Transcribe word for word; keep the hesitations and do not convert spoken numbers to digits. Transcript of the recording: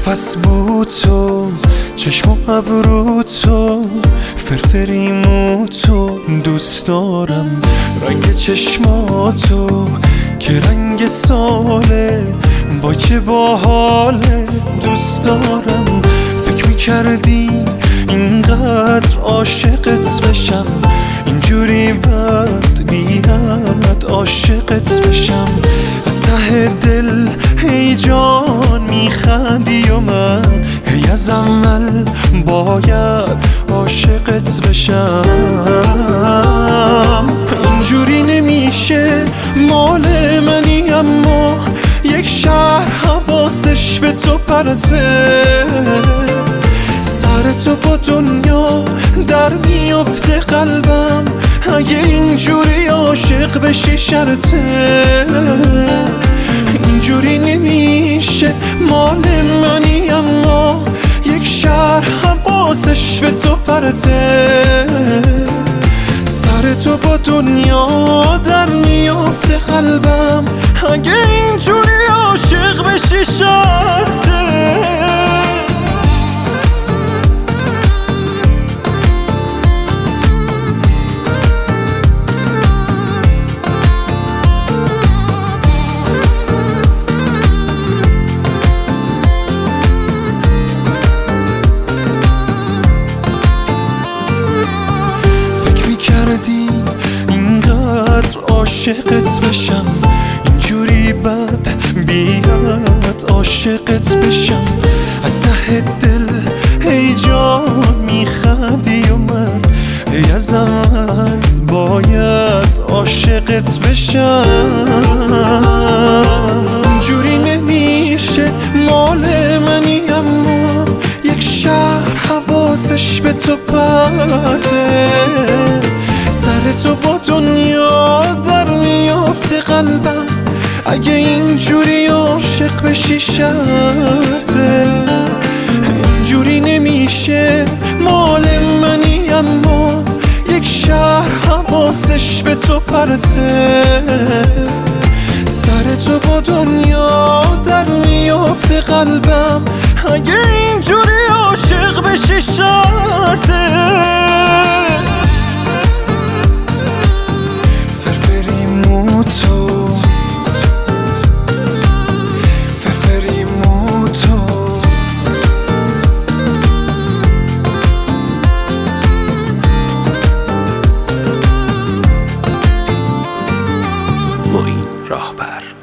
نفس بود تو، چشم و ابرو تو، فرفری مو تو، دوست دارم رنگ چشماتو که رنگ ساله، وای چه باحاله. دوست دارم فکر میکردی اینقدر عاشقت بشم، اینجوری بد بیاد عاشقت بشم. از ته دل هی جان میخندی و من هی از اول باید عاشقت بشم. اینجوری نمیشه، مال منی اما یک شهر حواسش به تو پرته. سر تو با دنیا در میفته قلبم، اگه اینجوری عاشق بشی شرطه. اینجوری نمیشه، مال منی اما یک شهر حواسش به تو پرته. سر تو با دنیا در میفته قلبم، اگه اینجوری عاشق بشی شرطه. کردی اینقدر عاشقت بشم، اینجوری بد بیاد عاشقت بشم. از ته دل هی جان میخندی و من هی از اول باید عاشقت بشم. اینجوری نمیشه، مال منی اما یک شهر حواسش به تو پرته. سر تو با دنیا در میافته قلبم، اگه اینجوری عاشق بشی شرطه. اینجوری نمیشه، مال منی اما یک شهر حواسش به تو پرته. سر تو با دنیا در میافته قلبم، اگه اینجوری عاشق بشی شرطه. تو فرفری مو تو، معین راهبر.